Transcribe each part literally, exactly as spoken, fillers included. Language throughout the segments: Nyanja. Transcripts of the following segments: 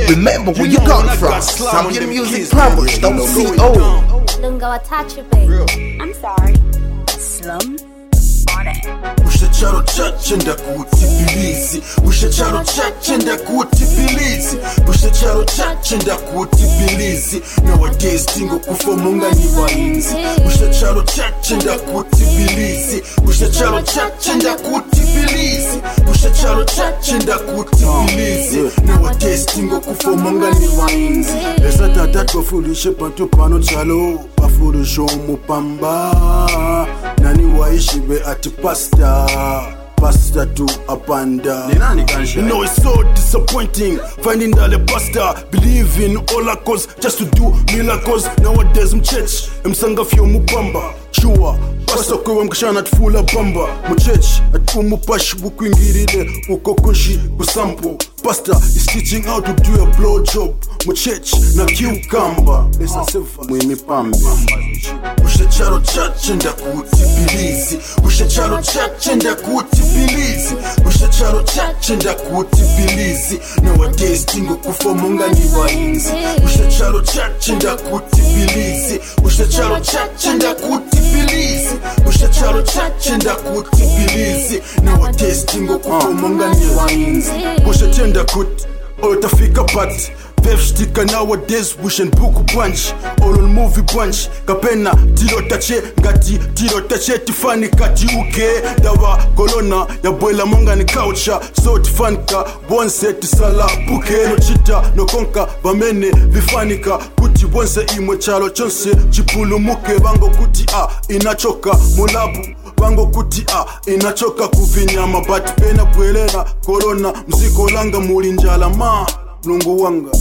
Remember where you got it from. Zambian Music Plumbers, don't C O. Lunga Watachi, baby. I'm sorry. Slum on it. Ushacharo chachenda kutipilizi. Ushacharo chachenda kutipilizi. Ushacharo chachenda kutipilizi. Nowadays tingo kufomunga ni wainzi. Ushacharo chachenda kutipilizi. Ushacharo chachenda kutipilizi. Ushacharo chachenda kutipilizi. Nowadays tingo kufomunga ni wainzi. Esa tata tofulishe pantu pano chalo. Pafulisho mupamba. Nani waishi be ati pasta. Pasta to a panda. You know it's so disappointing finding that the pastor believe in all our cause just to do miracles. Nowadays mchurch msanga fyo mupamba. Sure pastor kwewe mkishana tfula bamba. Mchurch atumupashi bukwingiride ukokoshi kusampo. Pastor is teaching how to do a blow job. Mchurch na cucumber. Lesa sefa mwimi pambi. Ushacharo chachenda kutipilizi. Ushacharo chachenda kutipilizi. Ushacharo chachenda kutipilizi. Nowadays tingo kufomunga ni wainzi. Ushacharo chachenda kutipilizi. Ushacharo chachenda kutipilizi. Ushacharo chachenda kutipilizi. Nowadays tingo kufomunga ni wainzi. Ushachenda kut otafika pat. Vefstika nowadays wishen buku bunch. All on movie bunch. Kapena tiro tache ngati tiro tache tifani kati uke. Dawa kolona ya boila monga ni coucha. So tifanika bonse tisala buke. No chita no konka bamene vifanika. Kuti bonse imwe chalo chonse chipulu muke. Bango kuti a inachoka mulabu. Bango kuti a inachoka kuvinyama. But pena bwelera kolona mziko langa mulinjala ma lungu wanga.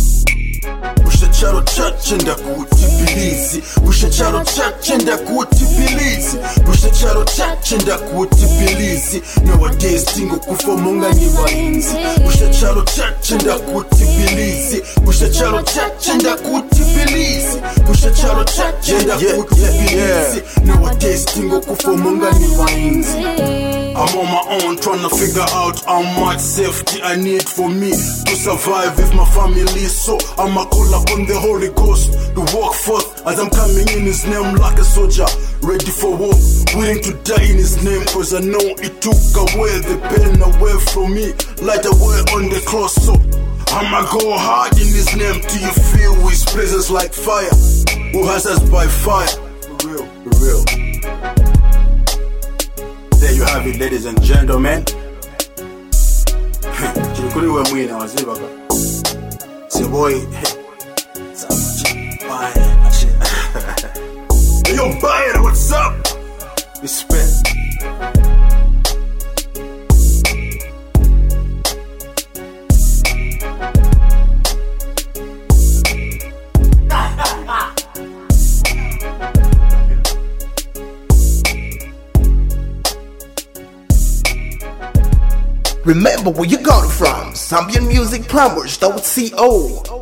Ushacharo chachenda kutipilizi. Ushacharo chachenda kutipilizi. Ushacharo chachenda kutipilizi. Nowadays tingo kufomunga ni wainzi. Ushacharo chachenda kutipilizi. Ushacharo chachenda kutipilizi. Ushacharo chachenda kutipilizi. Nowadays tingo kufomunga ni wainzi. I'm on my own trying to figure out how much safety I need for me to survive with my family. So I'ma call upon the Holy Ghost to walk forth as I'm coming in his name like a soldier, ready for war, willing to die in his name. Cause I know it took away the pain away from me, light away on the cross. So I'ma go hard in his name till you feel his presence like fire. Who has us by fire? For real, for real. There you have it, ladies and gentlemen. Chirikuri we mwina wazibaga. It's your boy. Hey, yo, Bayer, what's up? Respect. Remember where you got it from. Zambian Music Plumbers, don't C O.